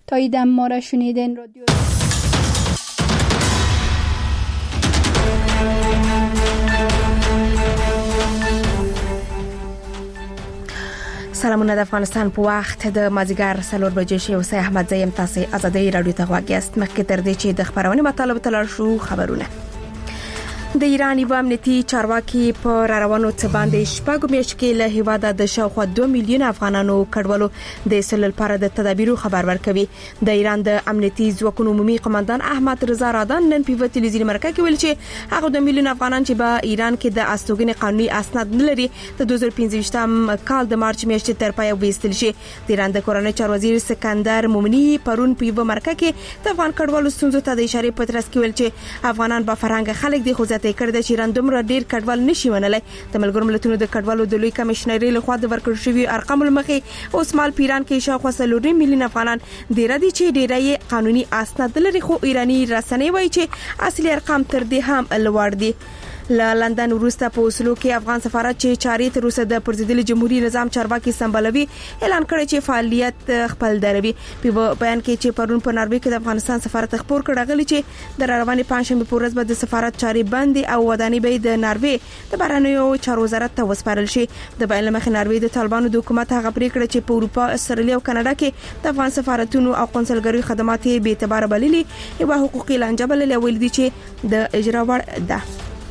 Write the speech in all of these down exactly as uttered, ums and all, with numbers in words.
تاییدم ما را شنیدین. رادیو سلامونه د افغانستان په وخت د مازیګر څلور بجې شي او سه احمد زیم تاسو ازادي رادیو ته غواګست. مخکې تر دې چې د خبرونه مطالب تلل شو خبرونه د ایران یو امنیتي چارواکي په روانو څه باندې شپږ میاشتې کې له هیواده د شاوخوا دوه میلیون افغانانو کډوالو د سلل لپاره د تدابیرو خبر ورکوي. د ایران د امنیتي ځواکونو عمومي قومندان احمد رضا رادان نن په تلویزیوني مرکه کې ویل چې هغه دوه میلیون افغانان چې په ایران کې د استوګنې قانوني اسناد نه لري د دوه زره پنځه کال د مارچ میاشتې تر پایه وېستل شي. د ایران د کورنۍ چارو وزیر سکندر مومنی پرون په یو مرکه کې د افغان کډوالو ستونزو ته د اشاره په ترڅ کې ویل چې افغانان په فرهنګ خلک دي خو ته کړ د ایران دومره ډیر کډوال نشي ونلای. د ملګرو ملتونو د کډوالو د لوی کمشنري له خوا د ورکړ شوی ارقام لمخې اوس مال پیران کې شاوخوا څلور میلیون افغانان ډیر دي چې ډیرای قانوني اسناد لري خو ایرانی رسنۍ وایي چې اصلي ارقام تر دې هم لوړ دي. ل لندن وروسته په اوسلو کې افغان سفارت چې چاري تر اوسه د پرزیدلي جمهوریت نظام چارواکي سمبالوي اعلان کړی چې فعالیت خپل دروي. په بیان کې چې پرون په ناروې کې د افغانستان سفارت خبر کړ غلي چې د رواني پنځمه په ورځ به د سفارت چاري بند او وداني به د ناروې د بهرنیو چارو وزارت ته وسپارل شي. د بیان مخ ناروې د طالبانو د حکومت هغه پریکړه چې په اروپا، استرالیا او کاناډا کې د افغان سفارتونو او قونسلګریو خدمات به اعتبار بللي یو حقوقي لانجه بللې ویل دي چې د اجرا وړ ده.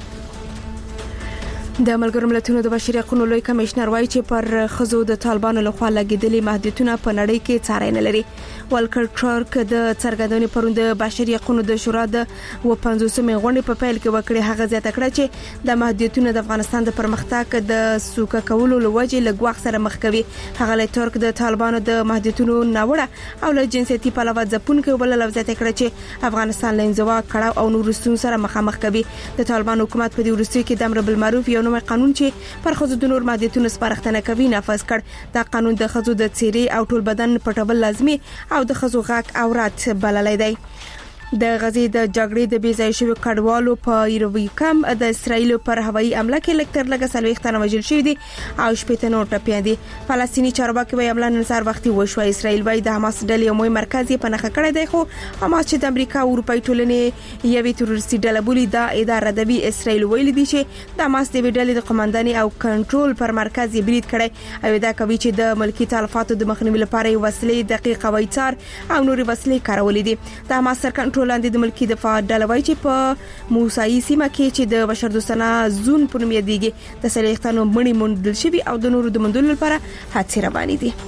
د ملګرو ملتونو د بشري حقوقو لوی کمشنر وایي چې پر خزو د طالبانو لخوا لګیدلي محدودیتونه په نړۍ کې څارنه نه لري. والکر ټرک د څرګندونې پروند د بشري حقوقو د شورا د و پنځوسمې غونډې په پیل کې وکړي. هغه زیاته کړه چې د محدودیتونو د افغانستان د پرمختګ د سوکه کولو لوجه لګواخ سره مخ کوي. هغه له ترک د طالبانو د محدودیتونو ناوړه او له جنسيتي پلوه ځپونکو بل لفظ ته کړه چې افغانستان له انزوا کړه او نور ستونزو سره مخامخ کوي. د طالبان حکومت په دې ورستي کې د امر بالمعروف یو نوی قانون چې پر خزو د نور محدودیتونو سپارښتنه کوي نافذ کړ. دا قانون د خزو د چیرې او ټول بدن پټول لازمي او د خزو غاک اورات بللای دی. د غزې د جګړې د بي ځای شوی کډوالو په ایروي کم د اسرایل پر هوایي حمله کې لکتر لګه سلويخ تنه وژل شوی دي او شپږ نور ټپيان دي. فلسطینی چارواکي وايي حمله نن سهار وختي وشو. اسرایل وايي د حماس ډلې یو مهم مرکز په نخښه کړی دی خو حماس چې د امریکا او اروپای ټولنې یوې تروریستي ډله بولي دا اداره د وی اسرایل ویل دي چې د حماس د ډلې د قومنداني او کنټرول پر مرکز یې برید کړی او دا کوي چې د ملکی تلفاتو د مخنیوي لپاره وسلې دقیق وایچار او نور وسلې کارولې دي. د حماس سر کنټرول لاندې د ملکی دفاع ډله وایي چې په موسایي سیمه کې چې د بشردوستانه زون په نوم یادېږي د سلیختانو مړی موندل شوی او د نورو د موندلو لپاره هڅې روانې دي.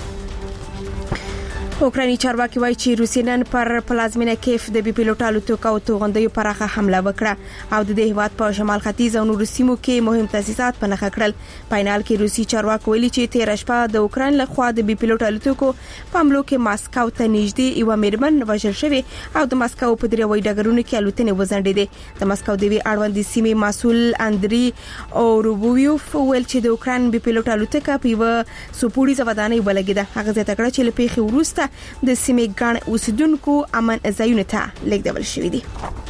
اوکرایني چارواکي وایي چې روسیې نن پر پلازمینه کیف د بي پيلوټ الوتکو او توغندیو پراخه حمله وکړه او د دې هیواد په شمال ختیځ او نورو سیمو کې مهم تاسیسات په نښه کړل. پاینال کې روسي چارواکي ویلي چې تیر شپه د اوکراین لخوا د بي پيلوټ الوتکو په حملو کې ماسکو ته نږدې یو میرمن وژل شوی او د ماسکو په دریوي ډګرونو کې الوتنې وزنډېدې. د ماسکو د وی اړوند سیمې مسول اندري او روبویوف ویل چې د اوکراین بي پيلوټ الوتکه په یو سپوړیزه ودانۍ ولګیده. هغه زیاته کړه چې لپاره وروسته د سیمې ګڼ اوسیدونکو امن ځایونو ته لیږدول شوی دي.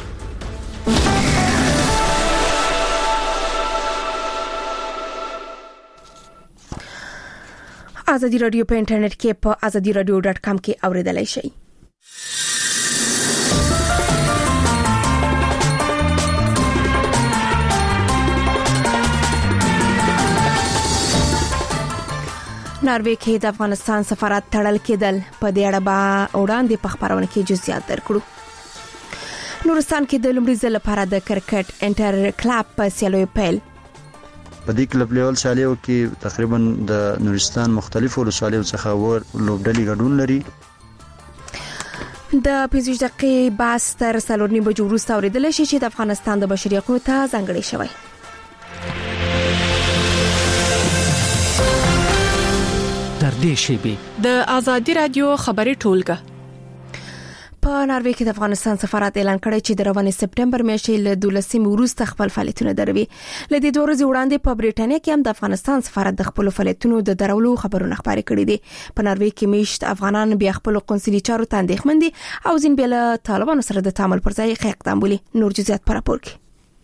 ازادي رادیو په انټرنیټ کې په ازادي رادیو ډاټ کام کې اوریدلای شئ. ناروې کې د افغانستان سفارت تړل کېدل په دې اړه به وړاندې په خبرونه کې جزئیات درکړو. نورستان کې د لومړي ځل لپاره د کرکټ انټر کلب په سیالیو پیل. په دې کلب لیول سیالیو کې تقریبا د نورستان مختلفو ولسوالیو څخه ور لوبډلې ګډون لري. د پنځه دقیقې باس تر څلور نیمه بجو وروسته اوریدل شي چې د افغانستان د بشري حقوقو ته ځانګړی شوی. در دې شیبي د ازادي رادیو خبري ټولګه په ناروې کې د افغانستان سفارت اعلان کړی چې د روانې سپټمبر میاشتې له دولسمې وروسته خپل فعالیتونه دروي. له دې دوه ورځې وړاندې په بریټانیا کې هم د افغانستان سفارت د خپل فعالیتونو د درولو خبرونه خبري کړي دي. په ناروې کې میشت افغانان بیا خپل قونسلي چارو ته اندېښمن دي او ځین بیا له طالبانو سره د تعامل پر ځای اقدام بولي. نور جزئیات پر راپور کې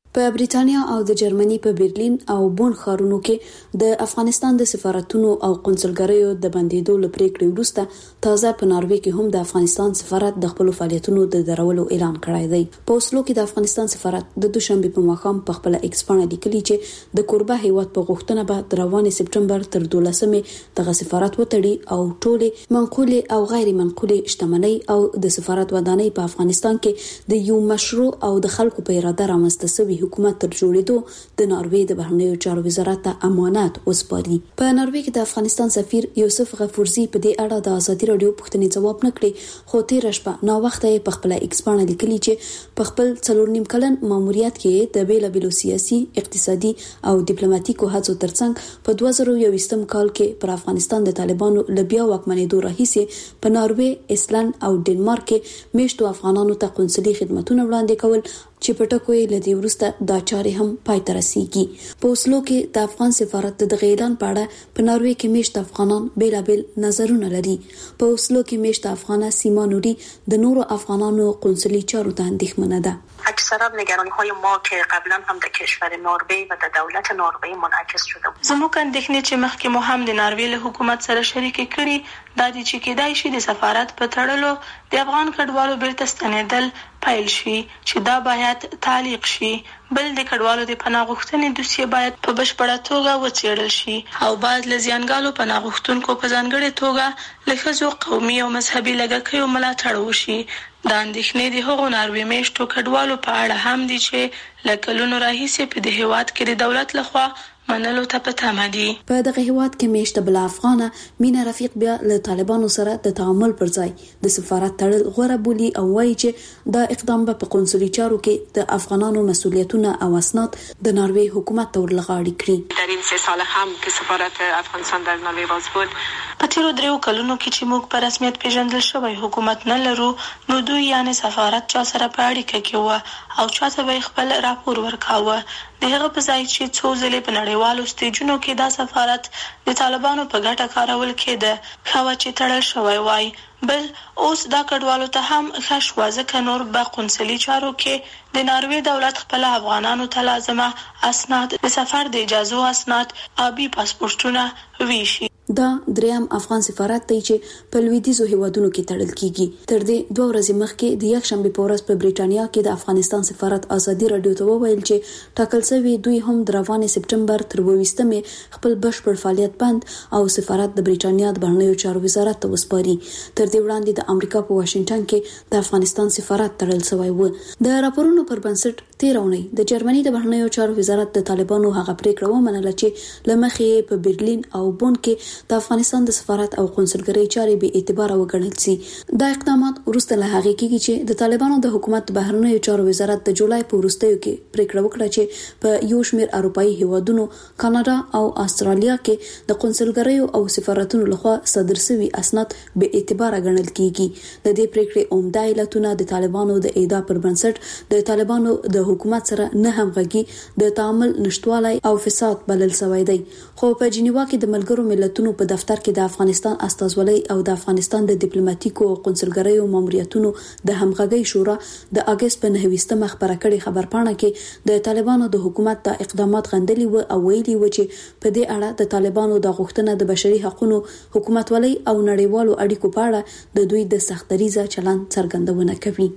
په بریټانیا او د جرمني په برلین او بون ښارونو کې د افغانستان د سفارتونو او قونسلګریو د بندیدو لپاره وروسته تازه په ناروې کې هم د افغانستان سفارت د خپل فعالیتونو د درولو اعلان کړی دی. په اوسلو کې د افغانستان سفارت د دوشنبه په ماښام په خپل ایکس باندې لیکلي چې د کوربه هیواد په غوښتنه به د روان سپټمبر تر دولسمې دغه سفارت وتړي او ټولې منقوله او غیر منقوله شتمنۍ او د سفارت ودانۍ په افغانستان کې د یو مشروع او د خلکو په اراده رامنځته شوی حکومت تر جوړېدو د ناروې د بهرنیو چارو وزارت ته امانت وسپاري. په ناروې کې د افغانستان سفیر یوسف غفورزی په دې اړه د ازادي رادیو پوښتنې ځواب نکړي، خو تیر شپه نا وخته په خپل ایکس باندې لیکلي چې په خپل څلور نیم کلن ماموریت کې د بیلابیلو سیاسي، اقتصادي او ډیپلوماټیکو هڅو ترڅنګ په دوه زره یوویشتم کال کې پر افغانستان د طالبانو لبیا واکمنېدو راهیسې په ناروې، ایسلند او ډنمارک کې میشتو افغانانو ته قونسلي خدماتونه وړاندې کول چې په ټکو یې لدی ورسته دا چارې هم پای ته رسیږي. په اوسلو کې د افغان سفارت د اعلان په اړه په ناروې کې میشت افغانان بیلابل نظرونه لري. په اوسلو کې میشت افغانه سیما نوري د نورو افغانانو قونسلي چارو ته اندېښمنه ده. اکثرا نگرانی‌های ما که قبلا هم در کشور نروژ و در دولت نروژ منعکس شده بود. زموږ اندېښنې چې مخکې مو هم د نروژ له حکومت سره شریک کړي دا دي چې کېدای شي د سفارت په تړلو د افغان کډوالو بیرته ستنېدل پیل شي چې دا باید تعلیق شي. بل د کډوالو د پناه غوښتنې دوسیه باید په بشپړه توګه وڅېړل شي او باید له زیانګالو پناه غوښتونکو په ځانګړې توګه له ښځو، قومي او مذهبي لږکیو ملاتړ وشي. دا اندېښنې د هغو ناروې میشتو کډوالو په اړه هم دي چې له کلونو راهیسې په دې هېواد کې د دولت لخوا منلو ته په تمه دي. په دغه هیواد کې میشته بل افغانه مینا رفیق بیا له طالبانو سره د تعامل پر ځای د سفارت تړل غوړه بولی او وایي چې دا اقدام به په قونسلي چارو کې د افغانانو مسؤلیتونه او اسناد د ناروې حکومت ته ورلغاړي کړي. در این سه سال هم که سفارت افغانستان در نروژ باز بود په تیرو دریو کلونو کې چې موږ په رسمیت پیژندل شوی حکومت نه لرو، نو دوی یعنی سفارت چا سره په اړیکه کې و او چاته به خپل راپور ورکاوه. د هغه په ځای چې څو ځلې په نړیوالو سټیجونو کې دا سفارت د طالبانو په ګټه کارول کېده، ښه چې تړل شوی وای. بل اوس دا کډوالو ته هم ښه شوه ځکه نور په قونسلي چارو کې د ناروې دولت خپل افغانانو ته لازمه اسناد، د سفر د اجازو اسناد، آبي پاسپورتونه ویشي. دا دریم افغان سفارت دی چې په لویدیزو هیوادونو کې تړل کیږي. تر دې دوه ورځې مخکې د یک شنبه په ورځ په بریټانیا کې د افغانستان سفارت ازادي رادیو ته وویل چې ټاکل شوی دوی هم د روان سپټمبر تر اوویشتمې خپل بشپړ فعالیت بند او سفارت د بریټانیا د بهرنیو چارو وزارت ته وسپاري. تر دې وړاندې د امریکا په واشنگټن کې د افغانستان سفارت تړل شوی و. د راپورونو پر بنسټ تیر اونۍ د جرمني د بهرنیو چارو وزارت د طالبانو هغه پریکړه ومنله چې لمخې په برلین او بون کې د افغانستان د سفارت او قونسلګرۍ چارې به اعتبار وګڼل شي. دا اقدامات وروسته له هغه کېږي چې د طالبانو د حکومت بهرنیو چارو وزارت د جولای په وروستیو کې پریکړه وکړه چې په یو شمېر اروپایي هیوادونو، کاناډا او استرالیا کې د قونسلګریو او سفارتونو لخوا صادر شوي اسناد به اعتبار ګڼل کېږي. د دې پریکړې عمده علتونه د طالبانو د ادعا پر بنسټ د طالبانو د حکومت سره نه همغږي، د تعامل نشټوالی او فساد بلل شوی دی. خو په جنیوا کې د ملګرو ملتونو په دفتر کې د افغانستان استازولۍ او د افغانستان د ډیپلوماټیکو او قونسلګریو ماموریتونو د همغږۍ شورا د اگست په نهویشتمه خبره کړې خبرپاڼه کې د طالبانو د حکومت د اقدامات غندلي و او ویلي و چې په دې اړه د طالبانو د غوښتنه د بشري حقوقو، حکومتولۍ او نړیوالو اړیکو په اړه د دوی د سختدریزه چلند څرګندونه کوي.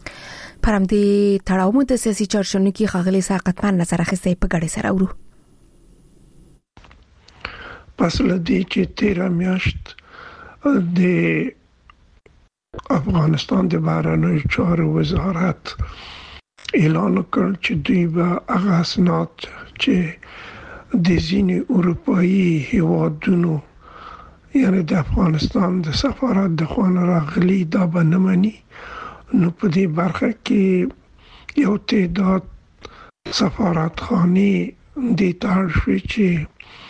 پرم دې تړاو مو د سیاسي چارچونو کې خاغلي ساقطمان نظر اخیستي په ګډه سره ورو. پس لدی چې تیرا میاشت د افغانستان د بهرنیو چارو وزارت اعلان کړ چې دوی به هغه اسناد چې د ځینې اروپایي هیوادونو یعنی د افغانستان د سفارت د خوا راغلي دا به نه مني. نو په دې برخه کې یو تعداد سفارتخانې دې ته اړ شوې چې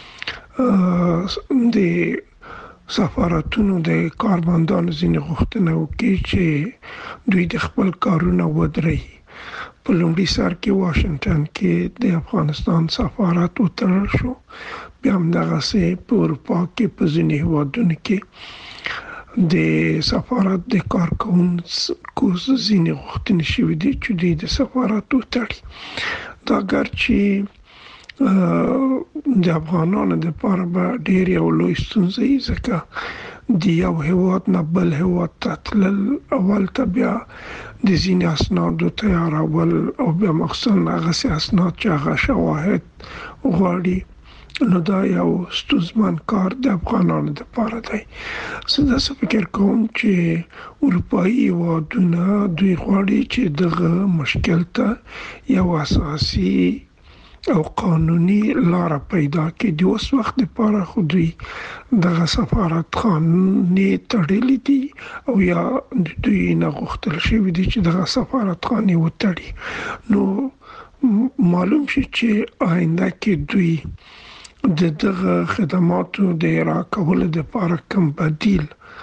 د سفارتونو د کارمندانو ځینې غوښتنه وکړي چې دوی د خپل کارونه ودرېږي. په لومړي سر کې واشنگټن کې د افغانستان سفارت وتړل شو، بیا همدغسې په اروپا کې په ځینې هیوادونو کې د سفارت د کارکوونکو ځینې غوښتنې شوې دي چې دوی د سفارت وتړي. دا ګرچې د افغانانو د لپاره به ډېر یو لوی ستونزه وي، ځکه د یو هېواد نه بل هېواد ته تلل اول ته بیا د ځینې اسنادو تیارول او بیا مخصوصا هغسې اسناد چې هغه شواهد غواړي، نو دا یو ستونزمن کار د افغانانو لپاره دی. زه داسې فکر کوم چې اروپایي هېوادونه دوی غواړي چې دغه مشکل ته یو اساسي او قانوني لاره پیدا کړي. د اوس وخت لپاره خو دوی دغه سفارت خانې تړلې دي او یا دوی نه غوښتل شوي دي چې دغه سفارت خانې وتړي. نو معلوم شي چې آینده کې دوی د دغه خدماتو د اجرا کولو لپاره کوم بدیل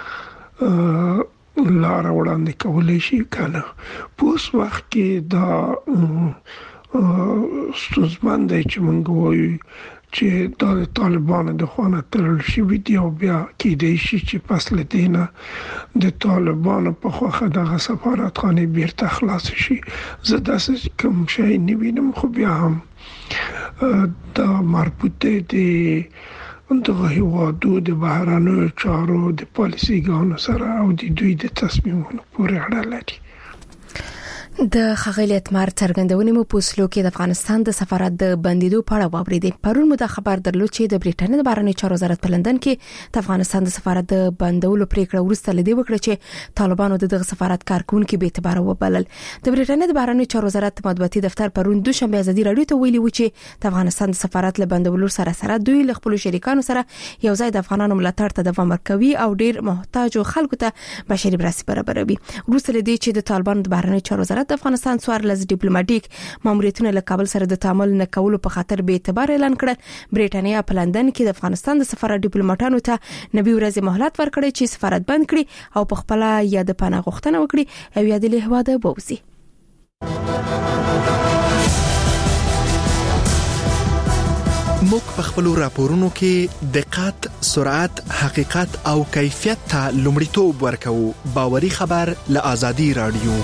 لار وړاندې کولای شي کنه. په اوس وخت کې دا ستونزمن دی چې موږ وایو چې دا د طالبانو د خوا تړل شوي دي او بیا کېدای شي چې پس له دې نه د طالبانو په خوا دغه سفارت خانې بیرته خلاص شي. زه داسې کوم شی نه وینم، خو بیا هم دا مربوط دی د دغه هېوادو د بهرنیو چارو د پالیسیګانو سره او د دوی د تصمیمونو پورې اړه لري. د ښاغلي اتمر څرګندونې مو په اوسلو کې د افغانستان د سفارت د بندیدو په اړه واوریدې. پرون مو د خبر درلود چې د بریټانیا د بهرنیو چارو وزارت په لندن کې د افغانستان د سفارت د بندولو پریکړه وروسته لدی وکړه چې طالبانو دغه سفارت کارکونکو به اعتبار وبلل. د بریټانیا د بهرنیو چارو وزارت مطبوعاتي دفتر پرون دوشنبه ازادي رادیو ته ویلي و چې د افغانستان د سفارت له بندولو سره سره دوی له خپل شریکانو سره یو ځای د افغانانو ملاتړ ته دوام ورکوي او ډیر محتاج خلکو ته بشري مرستې برابروي. وروسته لدی چې د طالبانو د بهرنیو چارو وزارت د افغانستان څوارلس ډیپلوماټیک ماموریتونه له کابل سره د تعامل نه کولو په خاطر به اعتبار اعلان کړ، بریټانیا په لندن کې د افغانستان د سفارت ډیپلوماټانو ته نوي ورځې مهلت ورکړي چې سفارت بند کړي او په خپل یا د پناه غوښتنه وکړي او یا د له هواده بوزي. موږ په خپل راپورونو کې دقت، سرعت، حقیقت او کیفیت ته لومړیتوب ورکوو. باوري خبر له آزادي رادیو.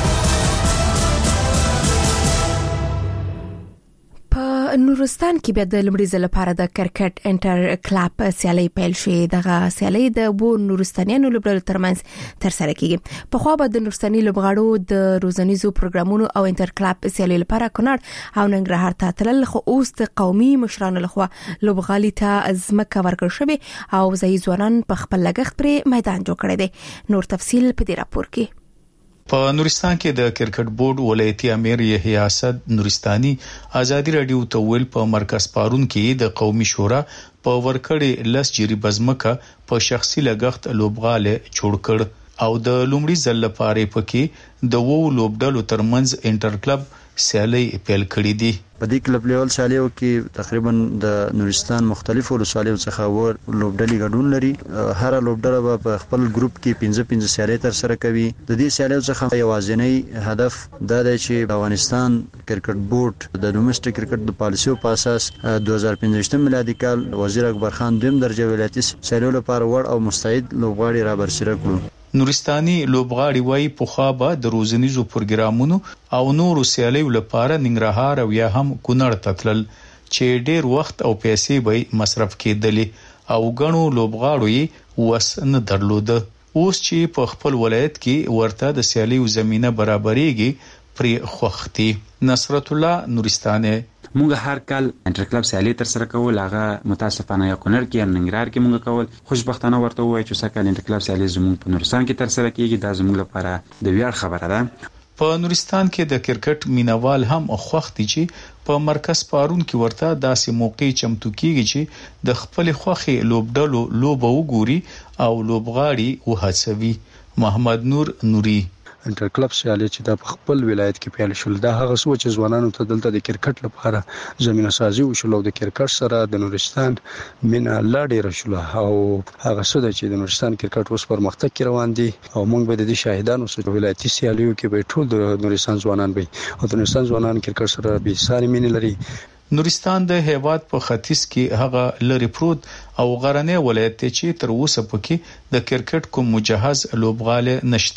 نورستان کې بیا د لمړي ځل لپاره د کرکټ انټر کلب سیالي پیل شوې. دغه سیالي د بو نورستانیانو لوبډلو ترمنځ تر سره کیږي. په خو به د نورستاني لوبغاړو د روزنیزو پروګرامونو او انټر کلب سیالي لپاره کونړ او ننګرهار ته تلل، خو اوس د قومي مشرانو لخوا لوبغالي ته ازمکه ورکړ شوی او ځای ځوانان په خپل لګښت پر میدان جوړ کړی دی. نور تفصیل په دې راپور کې. په نورستان کې د کرکټ بورډ ولایتي امیر یحیی اسد نورستاني آزادي رادیو ته ویل په مرکز پارون کې د قومي شورا په ورکړې لس جری بزمکه په شخصي لګښت لوبغاله جوړ کړ او د لومړي ځل لپاره پکې د وو لوبډلو ترمنځ انټر کلب سیالي پیل کړې دي. په دې کلب لیول سیالیو کې تقریبا د نورستان مختلفو ولسوالیو څخه ور لوبډلې ګډون لري. هر لوبډله په خپل ګروپ کې پنځه پنځه سیالي تر سره کوي. د دې سیالیو څخه یوازینی هدف دا دی چې افغانستان کرکټ بورډ د ډومېسټک کرکټ د پالیسیو په اساس دوه هزار پنځه میلادي کال وزیر اکبر خان دویم درجه ولایتي سیالیو لپاره وړ او مستعد لوبغاړي را برسېره کړو. نورستاني لوبغاړي وايي په خابه د روزنیزو پروګرامونو او نورو سیالیو لپاره ننګرهار او یا هم کونړ ته تلل چې ډیر وخت او پیسې به مصرف کېدلې او غنو لوبغاړو یې وس نه درلود. اوس چې په خپل ولایت کې ورته د سیالیو زمينه برابرېږي پرې خوختي. نصرت الله نورستاني. مونږ هر کال انټر کلب سیالي تر سره کول، هغه متاسفانه یا کونړ کې یا ننګرهار کې مونږ کول. خوشبختانه ورته وایي چې سکه انټر کلب سیالي زموږ په نورستان کې تر سره کیږي. دا زموږ لپاره د ویاړ خبره ده. په نورستان کې د کرکټ مینوال هم خوښتي چې په مرکز پارون کې ورته داسې موقع چمتو کیږي چې د خپل خوخي لوبډلو لوب وګوري او لوبغاړي وهڅوي. محمد نور نوري. انټر کلب سیالي چې د خپل ولایت کې پیل شول، دا هغه څه چې ځوانانو ته دلته د کرکټ لپاره زمينه سازي وشول او د کرکټ سره د نورستان مینا لاړې راشله او هغه څه چې د نورستان کرکټ اوس پرمختګ کې روان دي او موږ به د دې شاهدانو سره ولایتي سیالیو کې به ټول د نورستان ځوانان وي او د نورستان ځوانان کرکټ سره به ساري مینه لري. نورستان د هیواد په ختیځ کې هغه لری پروت او غرنی ولایت چې تر اوسه پکې د کرکټ کوم مجهز لوبغاله نشته.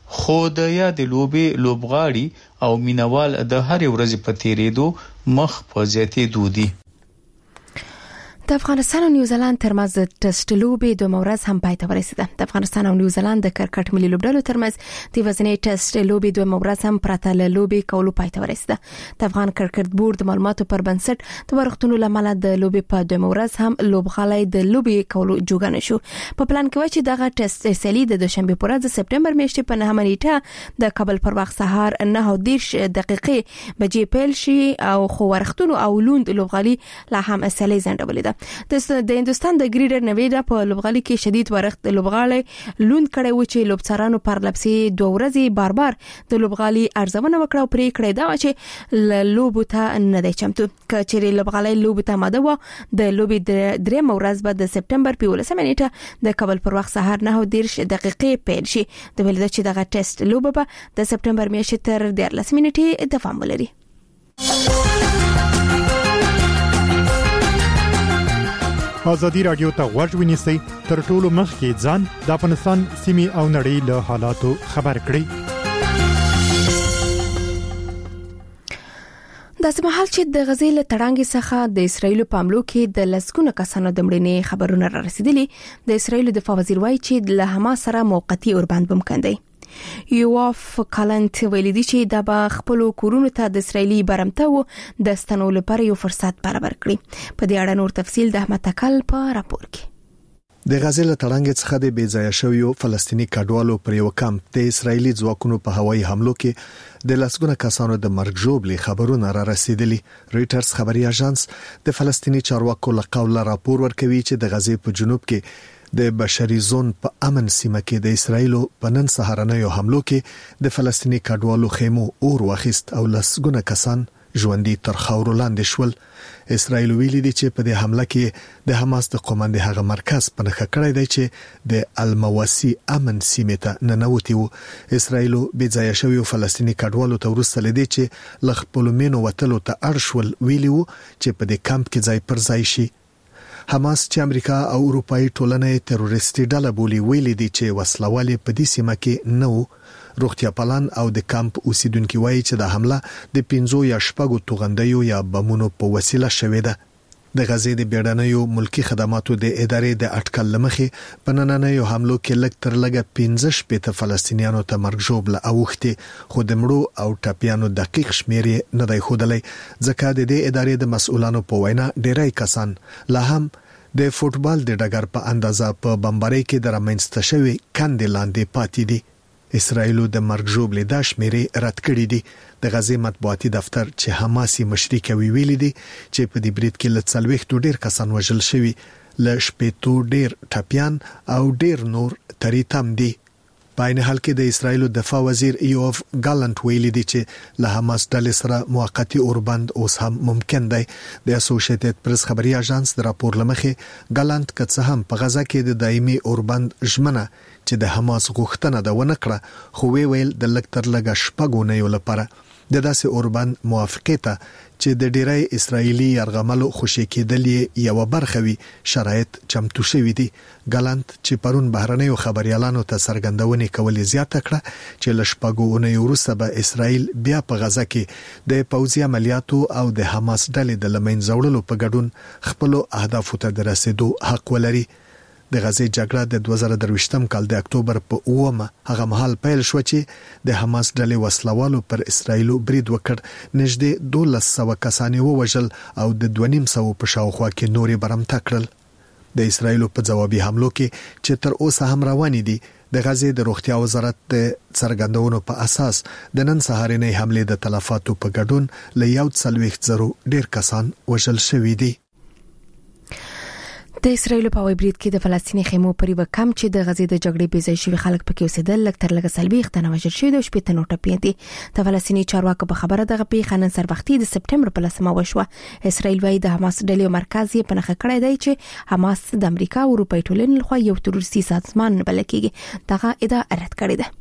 خو د یادې لوبې لوبغاړي او مینوال د هر ورځې په تیریدو مخ په زیاتېدو دي. د افغانستان او نیوزیلند ترمنځ د ټیسټ لوبې دوه ورځ هم پای ته ورسیده. د افغانستان او نیوزیلند د کرکټ ملي لوبډلو ترمنځ د ورځنۍ ټیسټ لوبې دوه ورځ هم پرته له لوبې کولو پای ته ورسیده. د افغان کرکټ بورډ د معلوماتو پر بنسټ د ورختونو لامل د لوبې په دوه ورځ هم لوبغاړي د لوبې کولو جوګه نشو. په پلان کې و چې دغه ټیسټ سیالي د دوشنبه پر ورځ سپټمبر میاشتې په نهمه نیټه د کابل پر وخت سهار نه دیرش دقیقې بجې پیل شي او خو ورختونو او لوند لوبغاړي لا هم سیالي ځنډولې ده. د هندستان د ګریډر نویډا په لوبغالي کې شدید ورخت لوبغاړي لوند کړي و چې لوبڅارانو پر لپسې دوه ورځې بار بار د لوبغالي ارزونه وکړه او پرې کړې دا چې لوبو ته نه دی چمتو. کچېرې لوبغالي لوبو ته ماده و د لوبې د درې ورځ بعد د سپټمبر په ولسمه نیټه د کابل پر وخت سهار نه دیرش دقیقې پیل شي. د ویل چې دغه ټیسټ لوبه به د سپټمبر میاشتې تر دیارلس منټې دوام ولري. ازادي رادیو ته غوږ ونیسئ تر ټولو مخکې ځان د افغانستان سیمې او نړۍ له حالاتو خبر کړئ. د سمحال چې د غزې له تړانګې څخه د اسرایل په حملو کې د لسګونه کسانو د مړینې خبرونه را رسیدلي. د اسرایل دفاع وزیر وایي چې له حماس سره موقتی اوربند ممکن دی. یواف کالنت ویلي دی چې دا به خپل کورونو ته د اسرایلی برمته د ستنو لپاره یو فرصت برابر کړي. په دې اړه نور تفصیل د احمد تکل په راپور کې. د غزې له تړانګې څخه د بیځایه شویو فلسطینی کډوالو پر یو کمپ د اسرایلی ځواکونو په هوایي حملو کې د لسګونه کسانو د مرګ ژوبلې خبرونه را رسیدلي. رويټرز خبري اژانس د فلسطینی چارواکو له قوله راپور ورکوي چې د غزې په جنوب کې د بشري زون په امن سیمه کې د اسرایلو په نن سهارنیو حملو کې د فلسطینی کډوالو خیمو اور واخیست او لسګونه کسان ژوندۍ تر خاورو لاندې شول. اسرایل ویلي دي چې په دې حمله کې د حماس د قوماندې هغه مرکز په نخښه کړی دی چې د المواسی امن سیمه ته ننوتی وو. اسرایل بې شویو فلسطینی کډوالو ته ورسره دي چې لغ پلومینو وتلو ته اړشول ویلي وو چې په دې کمپ کې ځای پر ځای شي. حماس چې امریکا او اروپאי ټولنې تروریستي ډله بولي ویلي دي چې وسلوالې په دې سیمه کې نه وو. روغتیا پالان او د کمپ اوسیدونکو وایي چې د حمله د پنځو یا شپږو توغندیو یا بمونو په وسیله شوې ده. د غزې د بیړنیو ملکی خدماتو د ادارې د اټکل لمخې په نننیو حملو کې لږ تر لږه پنځه شپېته فلسطینیانو ته مرګ ژوبله اوښتي، خو د مړو او ټپیانو دقیق شمیر نه دی ښودلی ځکه د دې ادارې د مسؤلانو په وینا ډیری کسان لا هم د فوټبال د ډګر په اندازه په بمبارۍ کې د رامنځته شوی کندې لاندې پاتې دي. اسرایل د مرګ ژوبلې د شمیرې رد کړې دي. د غزې مطبوعاتي دفتر چې حماسي مشري کوي ویلي دي چې په دې برید کې ل څلوېښتو ډیر کسان وژل شوي، ل شپېتو ډیر ټپیان او ډیر نور تریتم دي. په عین حال کې د اسرایل دفاع وزیر یوف ګالنت ویلي دی چې له حماس ډلې سره موقتی اوربند اوس هم ممکن دی. د اسوسییټډ پریس خبري اژانس د راپور لمخې ګالنت کڅ هم په غزا کې د دایمي اوربند ژمنه چې د حماس غوښتنه ده ونه کړه، خو وی ویل د لک تر لګه شپږو نه یو لپاره د داسې اوربند موافقه ته چې د ډیری اسرایلی یرغملو خوشی کېدلې یو برخه وی شرایط چمتو شوی دي. ګالنت چې پرون بهرنیو خبريالانو ته څرګندونې کولې زیاته کړه چې لشپګو نه وروسته به اسرایل بیا په غزا کې د پوځي عملیاتو او د حماس ډلې د لمن زوړلو په ګډون خپل اهداف ته د رسیدو حق ولري. د غزې جګړه د دوه زره درویشتم کال د اکتوبر په اومه هغه مهال پیل شو چې د حماس ډلې وسلوالو پر اسرایل برید وکړ. نږدې دولس سوه کسان ووژل او د دوه نیم سوه په شاوخوا کې نورې برمته کړل. د اسرایل په جوابي حملو کې چې تر اوسه هم روان دي، د غزې د روغتیا وزارت د څرګندونو په اساس د نن سهارنۍ حملې د تلفاتو په ګډون له یو څلوېښت زرو ډیر کسان وژل شوي دي. د اسرایل په وبریټ کې د فلسطیني خیمو پر یو کم چې د غزې د جګړې بې ځای شوی خلک پکې اوسېدل لږ تر لږه سلويخت نه وژل شوي د شپږ نو ټپي دي. د فلسطیني چارواکو په خبره دغه پیښه نن سر وختي د سپټمبر په لسمه وشوه. اسرایل وايي د حماس ډلې مرکز یې په نخښه کړی دی چې حماس د امریکا او اروپאי ټولنې لخوا یو تروریستي سازمان بلل کېږي. دغه ادعا رد کړې ده.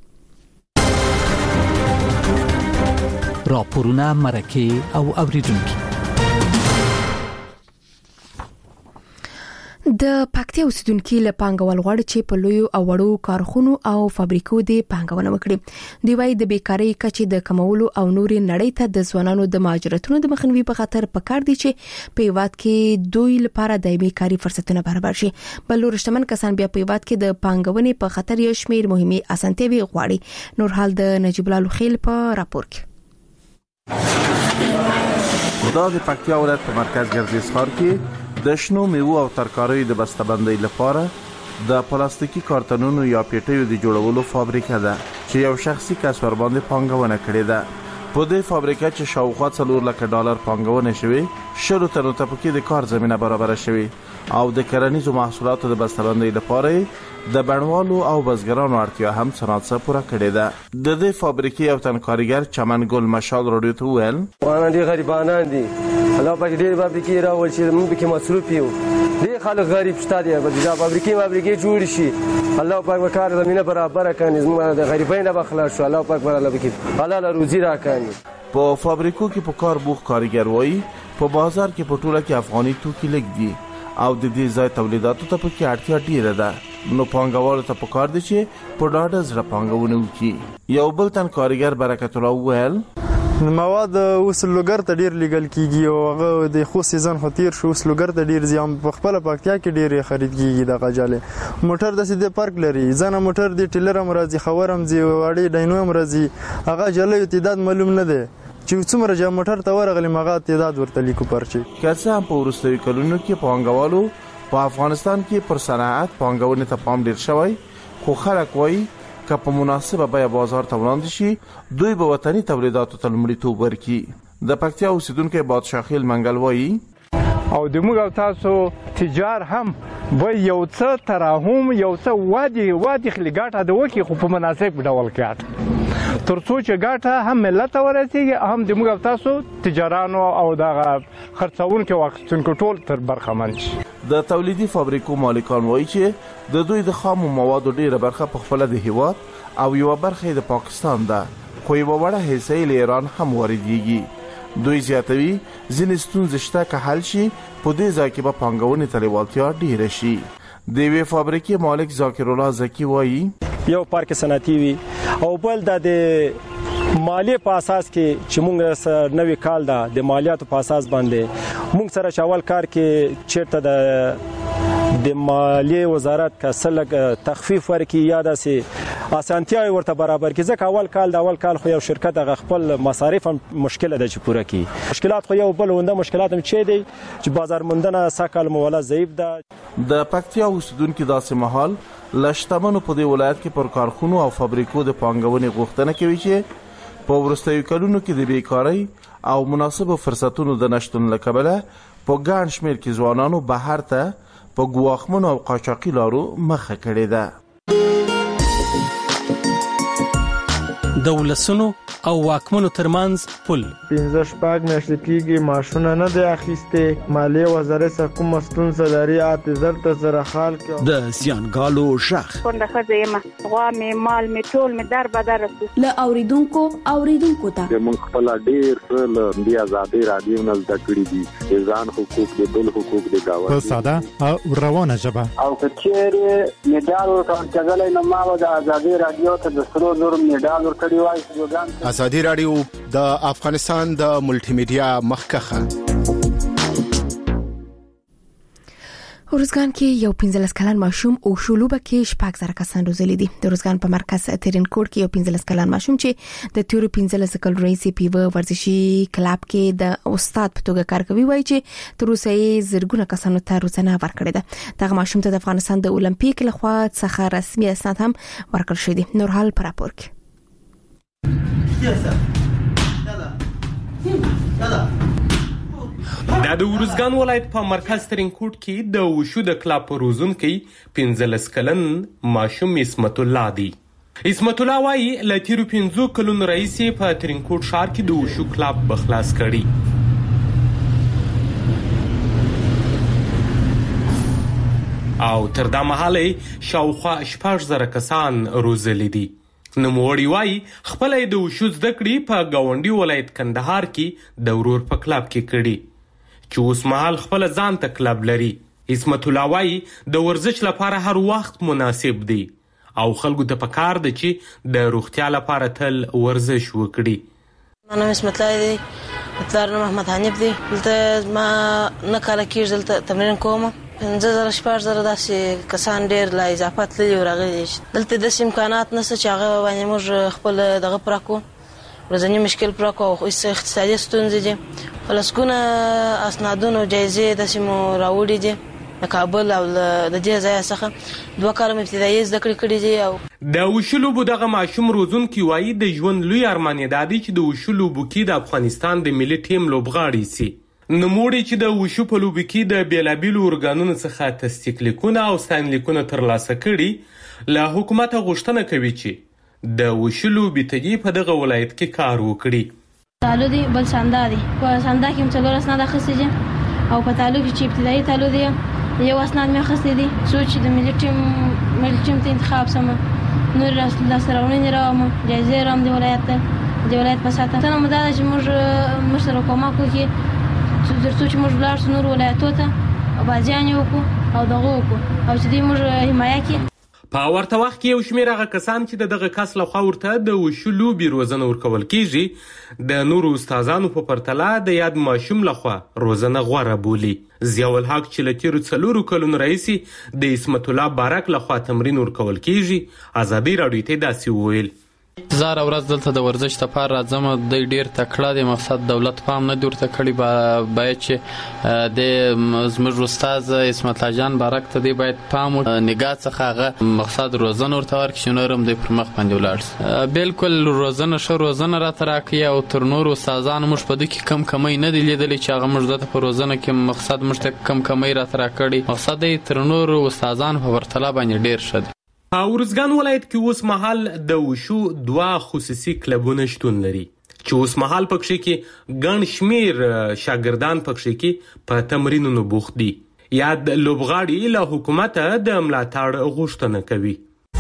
راپورونه مرکه او اوریدونکو د پکتیا اوسیدونکو له پانګوال غواړي چې په لوی او وړو کارخونو او فابریکو د پانګونه وکړي. دی وايي د بیکاری کچې د کمولو او نورې نړۍ ته د ځوانانو د مهاجرتونو د مخنیوي په خاطر پکار دي چې په هیواد کې دوی لپاره دایمي کاري فرصتونه برابر شي. بل ورشتمن کسان بیا په هیواد کې د پانګونې په خاطر یو شمېر مهمه اسانتیاوي غواړي. نور حال د نجیب الله خیل په راپور کې. دا د پکتیا ولایت په مرکز ګرځیز ښار کې د شنو میوو او ترکاریو د بسته‌بندۍ لپاره د پلاستیکي کارتنونو یا پیټیو د جوړولو فابریکه ده چې یو شخصي کس ور باندې پانګونه کړې ده. په دې فابریکه چې شاوخوا څلور لک ډالر پانګونه شوی، شلو تنو ته پکې د کار زمينه برابر شوی او د کرنیزو محصولاتو د بسته‌بندۍ لپاره د بڼوالو او بزګرانو اړتیا هم څنګه پوره کړې ده. د دې فابریکې یو تن کارګر چمن ګل مشال رادیو ته ویل: "وانا دي غریبانان دي، الله پاک دې فابریکې راول چې موږ به کې مصروف یو. دې خلک غریب شته دي، به دا فابریکې فابریکې جوړ شي، الله پاک به کار زمينه برابر کړي، موږ د غریبانو نه بخلاص شو، الله پاک ورله بکې حلال روزي راکړي." په فابریکو کې په کار بوخ کارګر وایي په بازار کې په ټوله کې افغاني توکي لګ دي او د دې ځای تولیداتو ته پکې اړتیا ډیره ده. نو پانګوالو ته پکار دي چې په ډاډه زړه پانګونه وکړي. یو بل تن کارګر برکت الله وویل: مواد اوس لوګر ته ډیر لګل کیږي او هغه د خو سیزن خو تیر شو، اوس لوګر ته ډیر زیام په خپل پکتیا کې ډیر خرید کیږي. د غجاله موټر د سیده پارک لري، ځنه موټر د ټیلر امراضي خبرم زی وړي ډاینو امراضي هغه جلې تعداد معلوم نه ده چې څومره جام موټر ته ورغلی مغا تعداد ورته لیکو پرچی. کله هم په ورستوي کلونو کې پانګوالو په افغانستان کې پر صنعت پانګونې ته پام ډیر شوی، خو خلک وایي که په مناسبه بیه بازار ته وړاندې شي دوی به وطني تولیداتو ته لومړیتوب ورکړي. د پکتیا اوسیدونکو بادشاه خیل منګل وایي: او د موږ او تاسو تجار هم وای یو څه تراهم یو څه وادي وادي خلګاټه د وکی خو په مناسب ډول کړه ترڅو چې ګاټه هم ملت ورسیږي هم د موږ او تاسو تجارانو او د خرڅونکو واخستونکو ټول تر برخمن شي. د تولیدي فابریکو مالکان وایي چې د دوی د خامو موادو ډیره برخه په خپل د هیواد او یو برخه د پاکستان ده، خو یو وړه حصہ له ایران هم واردېږي. دوی زیاتوي ځینې ستونزې شته که حل شي په دې ځای کې به پانګونې ته لیوالتیا ډیره شي. د یوې فابریکې مالک ذاکر الله زکی وایي: یو پارک صنعتي وي او بل د مالیه په اساس کې چې موږ سره نوې کال ده د مالیاتو په اساس باندې موږ سره شاول کار کې چیرته د د مالیه وزارت کا سلګ تخفیف ورکړي یا داسې اسانتیاوي ورته برابر کړي، ځکه اول کال د اول کال خو یو شرکت د خپل مصارف مشکله ده چې پوره کړي. مشکلات خو یو بل ونده مشکلات هم چي دي چې بازار موندنه ساکل مولا ضعیف ده. د پکتیا اوسیدونکو داسې محل لشتمنو په دې ولایت کې پر کارخونو او فابریکو د پانګونې غوښتنه کوي چې په ورستوي کلونو کې د بیکاری او مناسبو فرصتونو د نشټون لکبله په ګڼ شمېر کې ځوانانو بهر ته په ګواښمنو او قاچاقي لارو مخه کړې ده. د ولسونو او واکمنو ترمنځ پل پنځه شپږ میاشتې کېږي ماشونه نه دی اخیستې، مالیې وزارت څخه کومه ستونزه لري اته زر ته زره خال کې د زیانګالو شخ کونډه ښځه یم، غوا مې مال مې ټول مې در بدر رسو. له اوریدونکو اوریدونکو ته موږ خپل ډیر څه له دې آزادۍ رادیو نه زده کړي دي، ځان حقوق دي، بل حقوق دي دا په ساده او روانه ژبه. او کچېره میډال ورکړل کېدلای نو ما د آزادۍ رادیو ته د سرو زر میډال ورکړی وای. آزادی رادیو د افغانستان د ملټي میډیا مخکخه. ورزګان کې یو پنځلس کلن ماشوم او شلوبه کې شپږ زره کسان روزلي دي. د ورزګان په مرکز ترینکوټ کې یو پنځلس کلن ماشوم چې د تیرو پنځلس کل رئیس پیو ورزشي کلب کې د استاد په توګه کار کوي وایي چې تر اوسه یې زرګونه کسانو ته روزنه ورکړې ده. دغه ماشوم ته د افغانستان د اولمپیک لخوا څخه رسمي اسناد هم ورکړل شوی دي. نور حال پر راپور کې د ورزګان ولایت په مرکز ترینکوټ کې د وشو د کلاب روزونکي پنځلس کلن ماشوم اسمت الله دی. اسمت الله وايي ل تیرو پنځو کلونو رئیس په ترینکوټ ښار کې د وشو کلاب بخلاص کړي او تر دا مهاله شاوخوا شپږ زره کسان روزلي دي. نوموړي وايي خپل د وشو زده کړې په گاونډي ولایت کندهار کې د ورور په کلاب کې کړي چې اوس مهال خپل ځان ته کلب لري عصمت الله وایي د ورزش لپاره هر وخت مناسب دی او خلکو ته پکار ده چې د روغتیا لپاره تل ورزش وکړي. ما نام عصمت الله دی، پلار نوم محمد حنیف دی. دلته ما نه کاله کېږي دلته تمرین کوم. پنځه زره شپږ زره داسې کسان ډېر لا اضافه تللي او راغلي دي. دلته داسې امکانات نشته چې هغه باندې موږ خپل دغه پوره کړو، ورځني مشکل پوره کړو. او اقتصادي ستونزې دي، لسګونه اسنادونه جایزې داسې مو راوړي دي د کابل او د دې ځای څخه. دوه کاله مې ابتدایي زده کړې کړي دي. او د وشو لوبو دغه ماشوم روزونکي وایي د ژوند لوی ارمان یې دا دی چې د وشو لوبو کې د افغانستان د ملي ټیم لوبغاړی سي. نوموړي چې د وشو په لوبو کې د بېلابېلو ارګانونو څخه تصدیق لیکونه او ستاینلیکونه ترلاسه کړي، له حکومته غوښتنه کوي چې د وشو لوبې تږي په دغه ولایت کې کار وکړي. تالو دی بل ساندا دی، په ساندا کې هم څلور اسناد اخیستي دي او په تالو کې چې ابتدایي تالو دی یو اسناد مې اخیستي دي څو چې د ملي ټیم ملي ټیم ته انتخاب سم نور لاسته راوړنې راوړم، جایزې راوړم د ولایت ته د ولایت په ساتنه مو دا ده چې موږ موږ سره کومک وکړي تر څو چې موږ ولاړ شو نور ولایتو ته او بازیان یې وکړو او دغه وکړو او چې دوی موږ حمایه کړي. په ورته وخت کې یو شمېر هغه کسان چې د دغه کس لخوا ورته د وشو لوبې روزنه ورکول کیږي د نورو استادانو په پرتله د یاد ماشوم لخوا روزنه غوره بولي. ضیاء الحق چې له تېرو څلورو کلونو راهیسې د عصمت الله بارک لخوا تمرین ورکول کیږي، ازادي راډیو ته داسې وویل: زه هره ورځ دلته د ورزش لپاره راځم. دی ډېر تکړه دی، مقصد دولت پام نه دی ورته کړی. باید چې د زموږ استاد عصمت الله جان بارک ته دی باید پام نګاه څخه هغه مقصد روزنه ورته ورکړي چې نور هم دی پر مخ باندې ولاړ شي. بالکل روزنه ښه روزنه راته راکوي او تر نورو استادانو موږ په دې کې کم کمی نه دی لیدلی چې هغه موږ دته په روزنه کې مقصد موږ ته کم کمی راته راکړي. مقصد دی تر نورو استادانو په پرتله باندې ډېر ښه دی. په ارزګان ولایت کې اوس مهال د وشو دوه خصوصي کلبونه شتون لري چې اوس مهال پکښې کې ګڼ شمېر شاګردان پکښې کې په تمرینونو بوخت دي. یاد لوبغاړي له حکومته د ملاتړ غوښتنه کوي.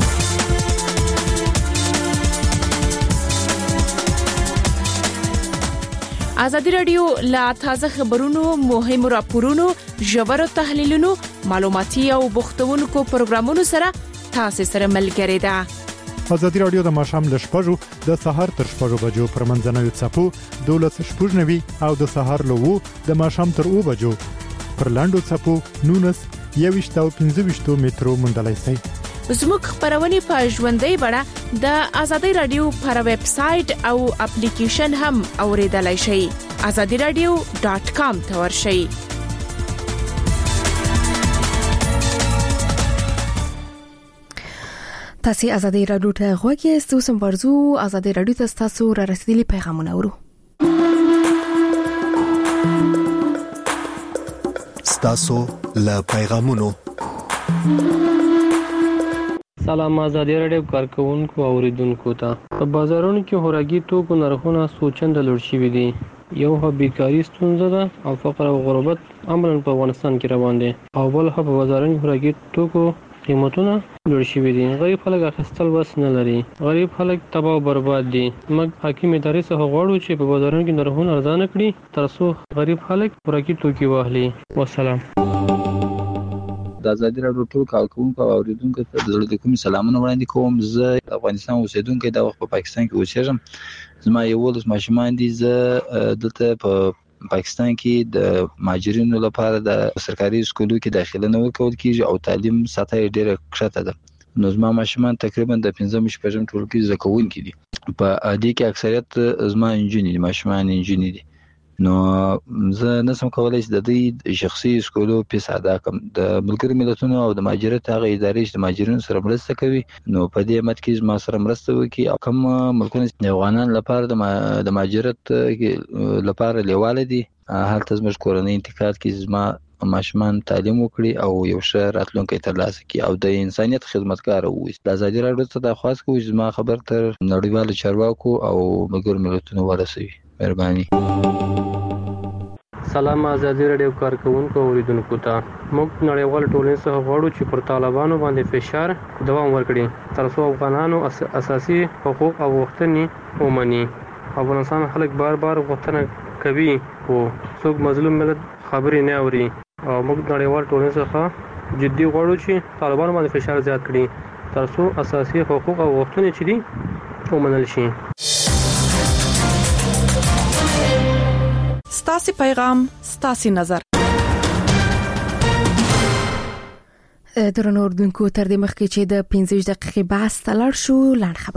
ازادي راډیو لا تازه خبرونو، مهمو راپورونو، ژورو تحلیلونو، معلوماتي او بوختونکو پروګرامونو سره تاسو سره ملګری ده. ازادي راډیو د ماښام له شپږو د سهار تر شپږو بجو پر منځنوي څپو دولس شپږ نوي او د سهار له وو د ماښام تر اوو بجو پر لاندو څپو نونس یويشت او پنځه ویشت مترو موندلای شئ. زموږ خبرونه په ژوندۍ بڼه د ازادي راډیو پر ویب سټ او اپلیکیشن هم اوریدلای شئ. ازادي راډیو ډاټ کام ته ورشئ. تاسو ازادي راډیو ته غوږی یاست. اوس هم ورزو ازادي راډیو ته تاسو را رسیدلي پیغامونه اورو. تاسو له پیغامونو سلام ازادي راډیو کارکونکو اوریدونکو ته. په بازارونو کې خوراکي توکو نرخونه سوچنده لوړ شوي دي. یو هو بیکاری ستونزه ده او فقر او غربت عملاً په افغانستان کې روان دي او بل هو په بازارونو کې خوراکي توکو قیمتونه لوړ شوي دي. غریب خلک اخیستل وس نه لري، غریب خلک تباہ او برباد دي. موږ حاکم ادارې څخه غواړو چې په بازارونو کې نرخونه ارزانه کړي ترڅو غریب خلک خوراکي توکي واخلي. والسلام. د ازادي راډیو ټول کارکونکو او اوریدونکو ته د زړه کوم سلامونه وړاندې کوم. زه د افغانستان اوسیدونکی د وخت په پاکستان کې اوسېږم. زما یو ولس ماشومان دي. زه دلته په پاکستان کې د مهاجرینو لپاره د سرکاري سکولو کې داخله نه ورکول کیږي او تعلیم سطح ډیره کښته ده. نو زما ماشومان تقریبا د پنځم شپږم ټولګي زده کوونکي دي. په دې کې اکثریت زما انجونې دي، ماشومان انجونې دي. نو زه نسم کولای چې د دې شخصي سکولو فیس ادا کړم. د ملګرو ملتونو او د مهاجرت هغه ادارې چې د مهاجرینو سره مرسته کوي نو په دې مت کې زما سره مرسته وکړي او کوم ملکونه د افغانانو لپاره د مهاجرت لپاره لیواله دي هلته زموږ کورنۍ انتقال کې زما ماشومان تعلیم وکړي او یو ښه راتلونکی ترلاسه کړي او د انسانیت خدمتګار اوسي. د ازادي راډیو څخه درخواست کوم چې زما خبر تر نړیوالو چارواکو او ملګرو ملتونو ورسوي. مهرباني. سلام ازادي راډیو کارکونکو اوریدونکو ته. موږ نړیوال ټولنې څخه غواړو چې پر طالبانو باندې فشار دوام ورکړي ترڅو افغانانو اساسي حقوق او غوښتنې ومني. افغانستان خلک بار بار غوښتنه کوي خو څوک مظلوم ملت خبرې نه اوري. او موږ نړیوال ټولنې څخه جدي غواړو چې طالبان باندې فشار زیات کړي ترڅو اساسي حقوق او غوښتنې چې دي ومنل شي. ستاسو پیغام ستاسو نظر. درنو اردوونکو تر دې مخکې چې د پنځه دقیقې بحث تلل شو لاند خبر